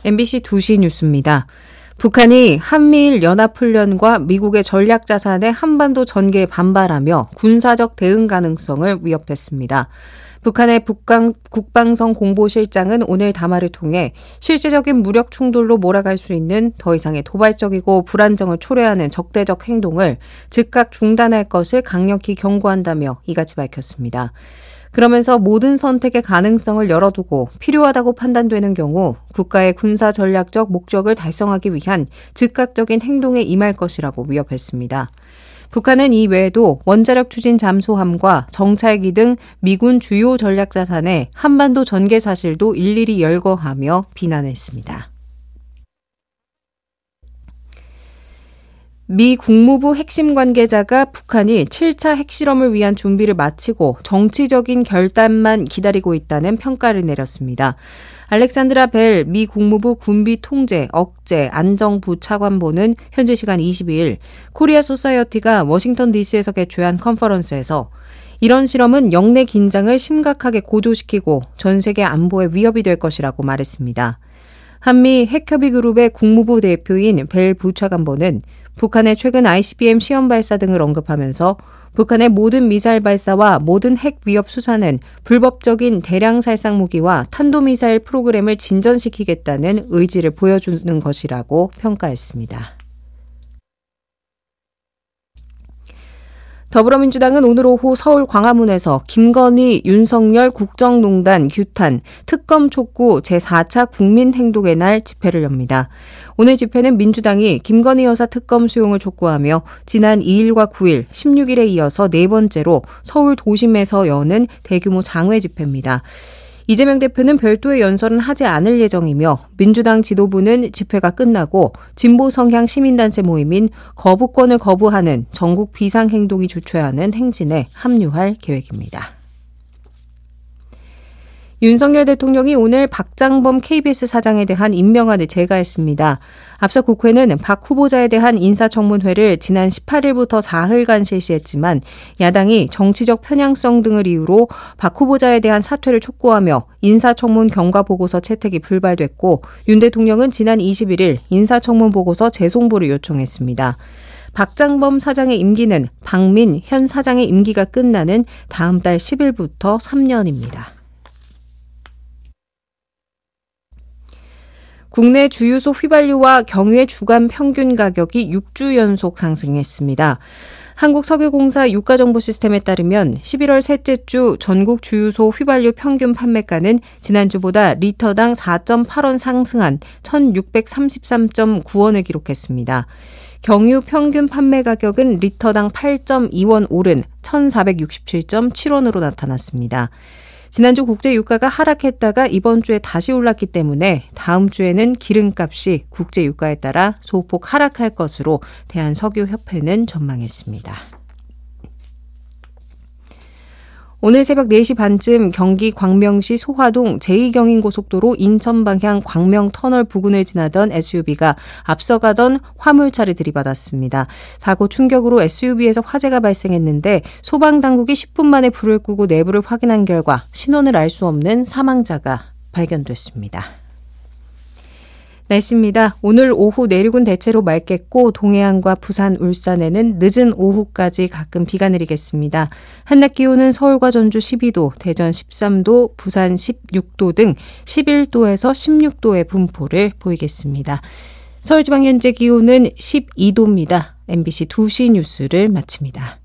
MBC 2시 뉴스입니다. 북한이 한미일 연합훈련과 미국의 전략자산의 한반도 전개에 반발하며 군사적 대응 가능성을 위협했습니다. 북한의 국방성 공보실장은 오늘 담화를 통해 실제적인 무력 충돌로 몰아갈 수 있는 더 이상의 도발적이고 불안정을 초래하는 적대적 행동을 즉각 중단할 것을 강력히 경고한다며 이같이 밝혔습니다. 그러면서 모든 선택의 가능성을 열어두고 필요하다고 판단되는 경우 국가의 군사 전략적 목적을 달성하기 위한 즉각적인 행동에 임할 것이라고 위협했습니다. 북한은 이 외에도 원자력 추진 잠수함과 정찰기 등 미군 주요 전략자산의 한반도 전개 사실도 일일이 열거하며 비난했습니다. 미 국무부 핵심 관계자가 북한이 7차 핵실험을 위한 준비를 마치고 정치적인 결단만 기다리고 있다는 평가를 내렸습니다. 알렉산드라 벨 미 국무부 군비통제, 억제, 안정부 차관보는 현지 시간 22일 코리아 소사이어티가 워싱턴 DC에서 개최한 컨퍼런스에서 이런 실험은 영내 긴장을 심각하게 고조시키고 전 세계 안보에 위협이 될 것이라고 말했습니다. 한미 핵협의그룹의 국무부 대표인 벨 부차관보는 북한의 최근 ICBM 시험 발사 등을 언급하면서 북한의 모든 미사일 발사와 모든 핵 위협 수사는 불법적인 대량 살상 무기와 탄도미사일 프로그램을 진전시키겠다는 의지를 보여주는 것이라고 평가했습니다. 더불어민주당은 오늘 오후 서울 광화문에서 김건희, 윤석열 국정농단 규탄 특검 촉구 제4차 국민행동의 날 집회를 엽니다. 오늘 집회는 민주당이 김건희 여사 특검 수용을 촉구하며 지난 2일과 9일, 16일에 이어서 네 번째로 서울 도심에서 여는 대규모 장외 집회입니다. 이재명 대표는 별도의 연설은 하지 않을 예정이며 민주당 지도부는 집회가 끝나고 진보 성향 시민단체 모임인 거부권을 거부하는 전국 비상행동이 주최하는 행진에 합류할 계획입니다. 윤석열 대통령이 오늘 박장범 KBS 사장에 대한 임명안을 제거했습니다. 앞서 국회는 박 후보자에 대한 인사청문회를 지난 18일부터 4일간 실시했지만 야당이 정치적 편향성 등을 이유로 박 후보자에 대한 사퇴를 촉구하며 인사청문 경과보고서 채택이 불발됐고 윤 대통령은 지난 21일 인사청문 보고서 재송부를 요청했습니다. 박장범 사장의 임기는 박민 현 사장의 임기가 끝나는 다음 달 10일부터 3년입니다. 국내 주유소 휘발유와 경유의 주간 평균 가격이 6주 연속 상승했습니다. 한국석유공사 유가정보시스템에 따르면 11월 셋째 주 전국 주유소 휘발유 평균 판매가는 지난주보다 리터당 4.8원 상승한 1,633.9원을 기록했습니다. 경유 평균 판매 가격은 리터당 8.2원 오른 1,467.7원으로 나타났습니다. 지난주 국제유가가 하락했다가 이번 주에 다시 올랐기 때문에 다음 주에는 기름값이 국제유가에 따라 소폭 하락할 것으로 대한석유협회는 전망했습니다. 오늘 새벽 4시 반쯤 경기 광명시 소화동 제2경인고속도로 인천 방향 광명터널 부근을 지나던 SUV가 앞서가던 화물차를 들이받았습니다. 사고 충격으로 SUV에서 화재가 발생했는데 소방당국이 10분 만에 불을 끄고 내부를 확인한 결과 신원을 알 수 없는 사망자가 발견됐습니다. 날씨입니다. 오늘 오후 내륙은 대체로 맑겠고 동해안과 부산, 울산에는 늦은 오후까지 가끔 비가 내리겠습니다. 한낮 기온은 서울과 전주 12도, 대전 13도, 부산 16도 등 11도에서 16도의 분포를 보이겠습니다. 서울지방 현재 기온은 12도입니다. MBC 2시 뉴스를 마칩니다.